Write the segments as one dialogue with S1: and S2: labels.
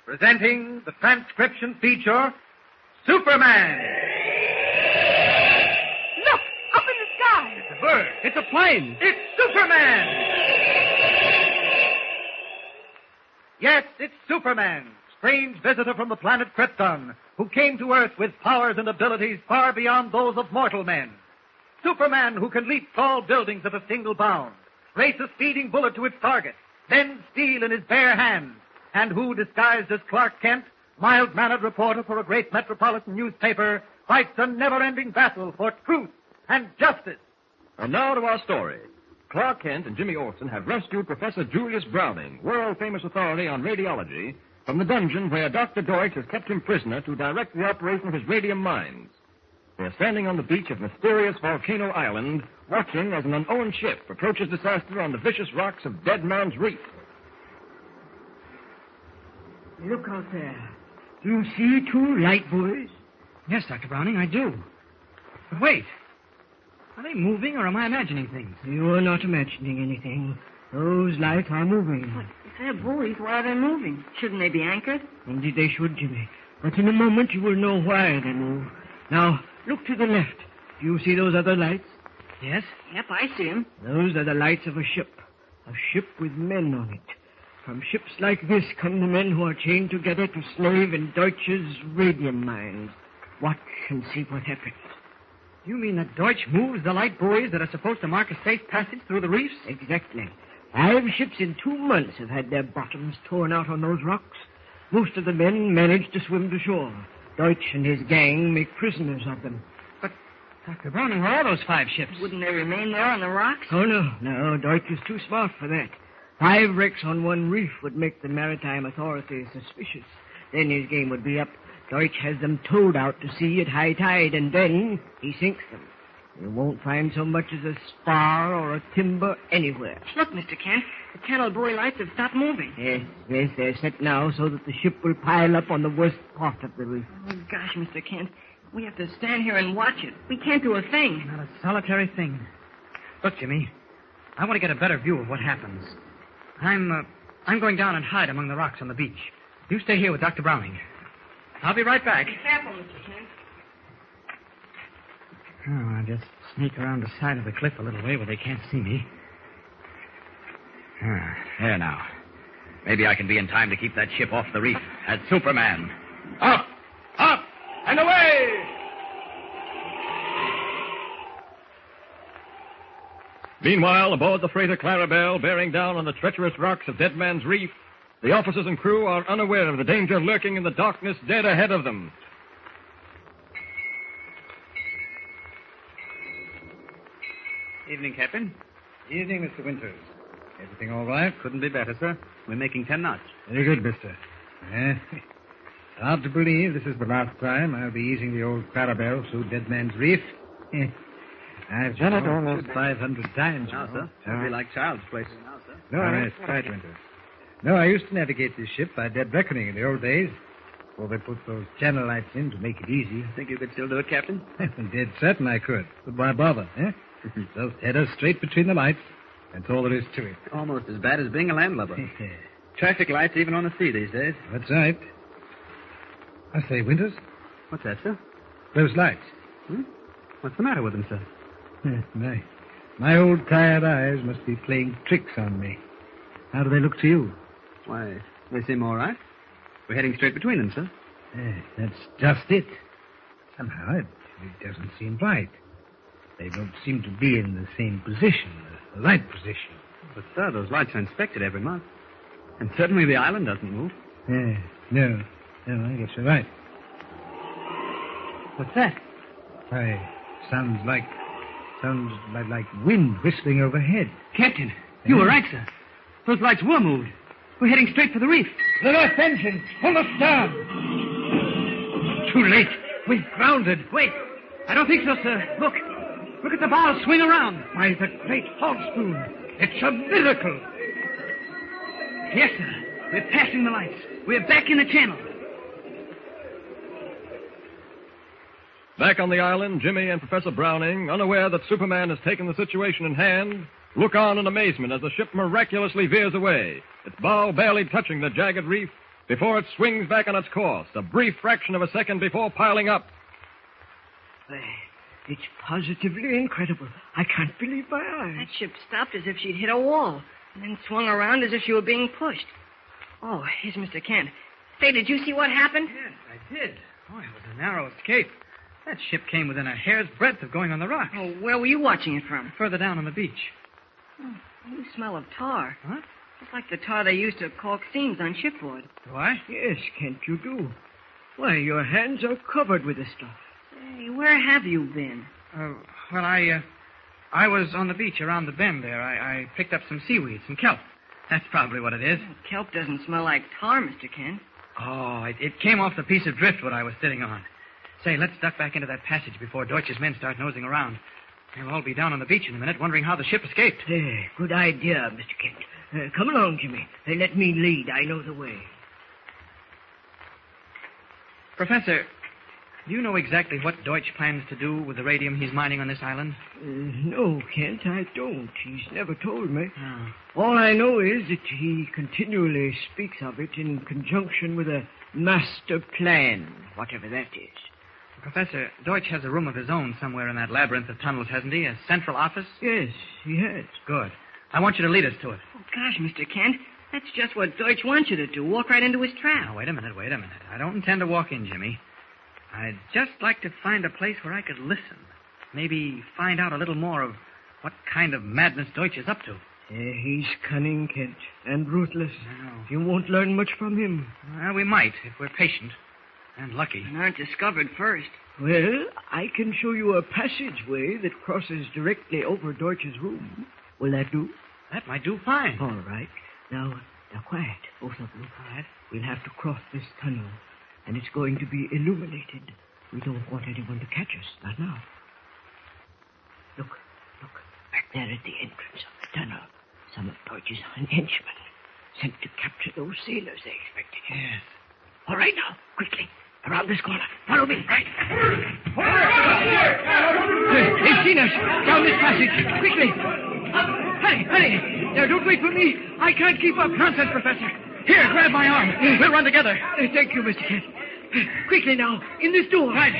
S1: presenting the transcription feature, Superman.
S2: Look, up in the sky.
S1: It's a bird.
S3: It's a plane.
S1: It's Superman. Yes, it's Superman, strange visitor from the planet Krypton, who came to Earth with powers and abilities far beyond those of mortal men. Superman who can leap tall buildings at a single bound, race a speeding bullet to its target, bend steel in his bare hands, and who, disguised as Clark Kent, mild-mannered reporter for a great metropolitan newspaper, fights a never-ending battle for truth and justice.
S3: And now to our story. Clark Kent and Jimmy Olsen have rescued Professor Julius Browning, world-famous authority on radiology, from the dungeon where Dr. Deutsch has kept him prisoner to direct the operation of his radium mines. They're standing on the beach of mysterious Volcano Island, watching as an unowned ship approaches disaster on the vicious rocks of Dead Man's Reef.
S4: Look out there. Do you see two light buoys?
S5: Yes, Dr. Browning, I do. But wait. Are they moving, or am I imagining things?
S4: You are not imagining anything. Those lights are moving.
S2: But if they're buoys, why are they moving? Shouldn't they be anchored?
S4: Indeed they should, Jimmy. But in a moment you will know why they move. Now, look to the left. Do you see those other lights?
S5: Yes?
S2: Yep, I see them.
S4: Those are the lights of a ship. A ship with men on it. From ships like this come the men who are chained together to slave in Deutsch's radium mines. Watch and see what happens.
S5: You mean that Deutsch moves the light buoys that are supposed to mark a safe passage through the reefs?
S4: Exactly. 5 ships in 2 months have had their bottoms torn out on those rocks. Most of the men managed to swim to shore. Deutsch and his gang make prisoners of them.
S5: But, Dr. Browning, where are those 5 ships?
S2: Wouldn't they remain there on the rocks?
S4: Oh, no. Deutsch is too smart for that. 5 wrecks on one reef would make the maritime authorities suspicious. Then his game would be up. Deutsch has them towed out to sea at high tide, and then he sinks them. You won't find so much as a spar or a timber anywhere.
S2: Look, Mr. Kent, the channel buoy lights have stopped moving.
S4: Yes, they're set now so that the ship will pile up on the worst part of the reef.
S2: Oh, gosh, Mr. Kent, we have to stand here and watch it. We can't do a thing.
S5: Not a solitary thing. Look, Jimmy, I want to get a better view of what happens. I'm going down and hide among the rocks on the beach. You stay here with Dr. Browning. I'll be right back.
S2: Be careful, Mr. Kent.
S5: Oh, I'll just sneak around the side of the cliff a little way where they can't see me.
S1: There now. Maybe I can be in time to keep that ship off the reef as Superman. Up! Up! And away!
S3: Meanwhile, aboard the freighter Clarabelle, bearing down on the treacherous rocks of Dead Man's Reef, the officers and crew are unaware of the danger lurking in the darkness dead ahead of them.
S5: Evening, Captain.
S1: Evening, Mr. Winters. Everything all right?
S5: Couldn't be better, sir. We're making 10 knots.
S1: Very good, mister. Hard to believe this is the last time I'll be easing the old Clarabelle through Dead Man's Reef. I've done it almost 500 times.
S5: Now, sir. It'll be like child's play. Now, sir.
S1: No, that's right, Winters. No, I used to navigate this ship by dead reckoning in the old days. Before they put those channel lights in to make it easy.
S5: Think you could still do it, Captain?
S1: Dead certain I could. But why bother, eh? Just head us straight between the lights. That's all there is to it.
S5: Almost as bad as being a landlubber. Traffic lights even on the sea these days.
S1: That's right. I say, Winters.
S5: What's that, sir?
S1: Those lights.
S5: What's the matter with them, sir?
S1: My old tired eyes must be playing tricks on me. How do they look to you?
S5: Why, they seem all right. We're heading straight between them, sir.
S1: That's just it. Somehow it doesn't seem right. They don't seem to be in the same position, the light position.
S5: But, sir, those lights are inspected every month. And certainly the island doesn't move.
S1: No, I guess you're right.
S5: What's that?
S1: Why, sounds like wind whistling overhead.
S5: Captain, you were right, sir. Those lights were moved. We're heading straight for the reef.
S1: The left engine! Pull us down!
S5: Too late.
S1: We're grounded.
S5: Wait. I don't think so, sir. Look. Look at the bow swing around.
S1: By the great hog spoon. It's a miracle.
S5: Yes, sir. We're passing the lights. We're back in the channel.
S3: Back on the island, Jimmy and Professor Browning, unaware that Superman has taken the situation in hand, look on in amazement as the ship miraculously veers away, its bow barely touching the jagged reef, before it swings back on its course, a brief fraction of a second before piling up.
S4: It's positively incredible. I can't believe my eyes.
S2: That ship stopped as if she'd hit a wall, and then swung around as if she were being pushed. Oh, here's Mr. Kent. Say, did you see what happened?
S5: Yes, I did. Oh, it was a narrow escape. That ship came within a hair's breadth of going on the rocks.
S2: Oh, where were you watching it from?
S5: Further down on the beach.
S2: Oh, you smell of tar.
S5: Huh?
S2: It's like the tar they use to caulk seams on shipboard.
S5: Do I?
S4: Yes, Kent, you do. Why, your hands are covered with the stuff.
S2: Hey, where have you been?
S5: Well, I was on the beach around the bend there. I picked up some seaweed, some kelp. That's probably what it is.
S2: Kelp doesn't smell like tar, Mr. Kent.
S5: Oh, it came off the piece of driftwood I was sitting on. Say, let's duck back into that passage before Deutsch's men start nosing around. They'll all be down on the beach in a minute, wondering how the ship escaped.
S4: Good idea, Mr. Kent. Come along, Jimmy. Let me lead. I know the way.
S5: Professor, do you know exactly what Deutsch plans to do with the radium he's mining on this island?
S4: No, Kent, I don't. He's never told me.
S5: Oh.
S4: All I know is that he continually speaks of it in conjunction with a master plan, whatever that is.
S5: Professor, Deutsch has a room of his own somewhere in that labyrinth of tunnels, hasn't he? A central office?
S4: Yes, he has.
S5: Good. I want you to lead us to it.
S2: Oh, gosh, Mr. Kent. That's just what Deutsch wants you to do. Walk right into his trap.
S5: Now, wait a minute. I don't intend to walk in, Jimmy. I'd just like to find a place where I could listen. Maybe find out a little more of what kind of madness Deutsch is up to.
S4: He's cunning, Kent, and ruthless.
S5: I know.
S4: You won't learn much from him.
S5: Well, we might, if we're patient. And lucky.
S2: And aren't discovered first.
S4: Well, I can show you a passageway that crosses directly over Deutsch's room. Will that do?
S5: That might do fine.
S4: All right. Now, quiet, both of you.
S5: Quiet.
S4: We'll have to cross this tunnel, and it's going to be illuminated. We don't want anyone to catch us, not now. Look, back there at the entrance of the tunnel. Some of Deutsch's henchmen sent to capture those sailors they expected.
S5: Yes.
S4: All right, now, quickly, around this corner. Follow me. Right. They've seen us. Down this passage. Quickly. Hurry. Now, don't wait for me. I can't keep up.
S5: Nonsense, Professor. Here, grab my arm. We'll run together.
S4: Thank you, Mr. Kent. Quickly now, in this door.
S5: Right.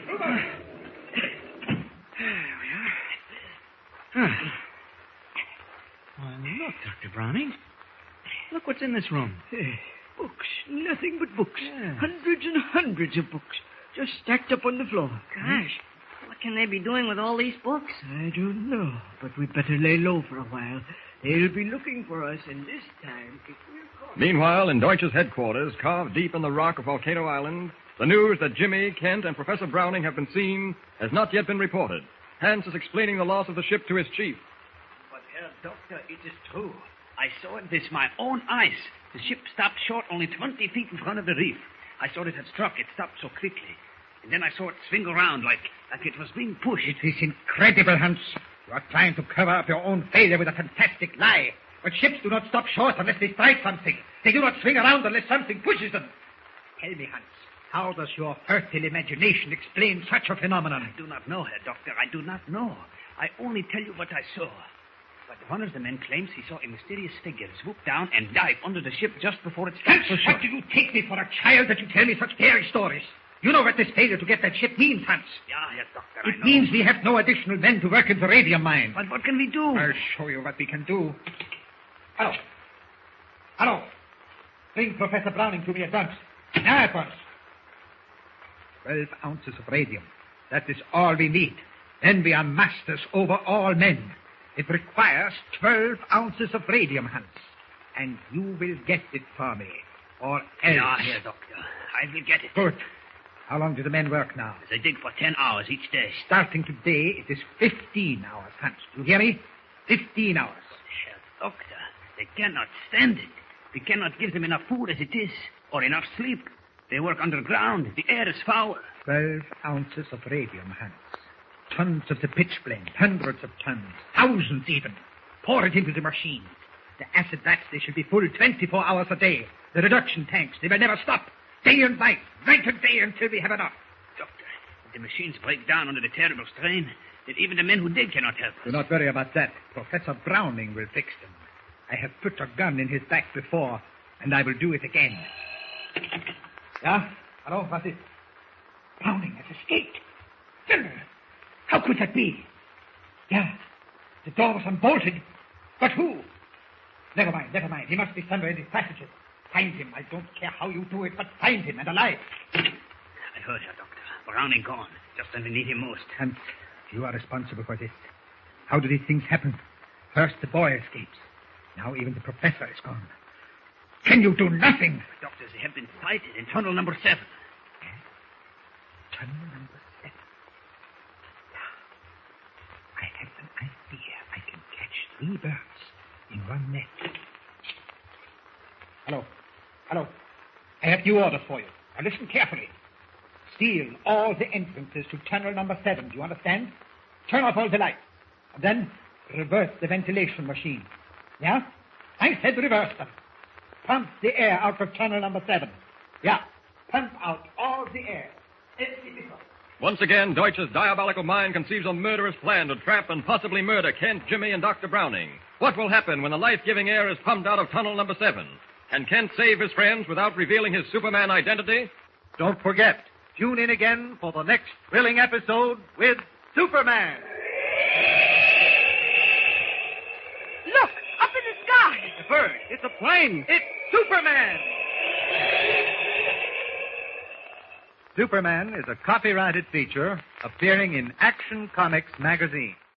S5: There we are. Why, look, Dr. Browning. Look what's in this room.
S4: Books. Nothing but books.
S5: Yeah.
S4: Hundreds and hundreds of books. Just stacked up on the floor.
S2: Gosh, what can they be doing with all these books?
S4: I don't know, but we'd better lay low for a while. They'll be looking for us, and this time, if we're caught...
S3: Meanwhile, in Deutsch's headquarters, carved deep in the rock of Volcano Island, the news that Jimmy, Kent, and Professor Browning have been seen has not yet been reported. Hans is explaining the loss of the ship to his chief.
S6: But, Herr Doctor, it is true. I saw it with my own eyes. The ship stopped short only 20 feet in front of the reef. I saw it had struck. It stopped so quickly. And then I saw it swing around like it was being pushed.
S1: It is incredible, Hans. You are trying to cover up your own failure with a fantastic lie. But ships do not stop short unless they strike something. They do not swing around unless something pushes them. Tell me, Hans, how does your fertile imagination explain such a phenomenon?
S6: I do not know, Herr Doctor. I do not know. I only tell you what I saw. But one of the men claims he saw a mysterious figure swoop down and dive under the ship just before it stopped.
S1: Hans, what do you take me for a child that you tell me such fairy stories? You know what this failure to get that ship means, Hans.
S6: Yeah, Herr Doctor,
S1: It means we have no additional men to work in the radium mine.
S6: But what can we do?
S1: I'll show you what we can do. Hello. Bring Professor Browning to me at once. Now at once. 12 ounces of radium. That is all we need. Then we are masters over all men. It requires 12 ounces of radium, Hans. And you will get it for me. Or else.
S6: Yeah, Herr Doctor. I will get it.
S1: Good. How long do the men work now?
S6: They dig for 10 hours each day.
S1: Starting today, it is 15 hours, Hans. Do you hear me? 15 hours.
S6: Herr Doctor, they cannot stand it. We cannot give them enough food as it is, or enough sleep. They work underground. The air is foul.
S1: 12 ounces of radium, Hans. Tons of the pitch blende, hundreds of tons, thousands even. Pour it into the machine. The acid vats, they should be full 24 hours a day. The reduction tanks, they will never stop. Day and night and day until we have enough.
S6: Doctor, if the machines break down under the terrible strain, then even the men who dig cannot help us.
S1: Do not worry about that. Professor Browning will fix them. I have put a gun in his back before, and I will do it again. Yeah? Hello, what's it? Browning has escaped. General, how could that be? Yeah, the door was unbolted. But who? Never mind. He must be somewhere in these passages. Find him. I don't care how you do it, but find him and alive.
S6: I heard her, Doctor. Browning gone, just when we need him most.
S1: And you are responsible for this. How do these things happen? First the boy escapes. Now even the professor is gone. Can you do nothing?
S6: Doctor, they have been sighted in tunnel number 7.
S1: Tunnel number 7. I have an idea. I can catch 3 birds in one net. Hello. I have new orders for you. Now listen carefully. Seal all the entrances to tunnel number 7. Do you understand? Turn off all the lights. And then reverse the ventilation machine. Yeah? I said reverse them. Pump the air out of tunnel number 7. Yeah. Pump out all the air.
S3: Once again, Deutsch's diabolical mind conceives a murderous plan to trap and possibly murder Kent, Jimmy, and Dr. Browning. What will happen when the life-giving air is pumped out of tunnel number 7? Can Kent save his friends without revealing his Superman identity?
S1: Don't forget, tune in again for the next thrilling episode with Superman.
S2: Look, up in the sky.
S1: It's a bird. It's a plane. It's Superman. Superman is a copyrighted feature appearing in Action Comics magazine.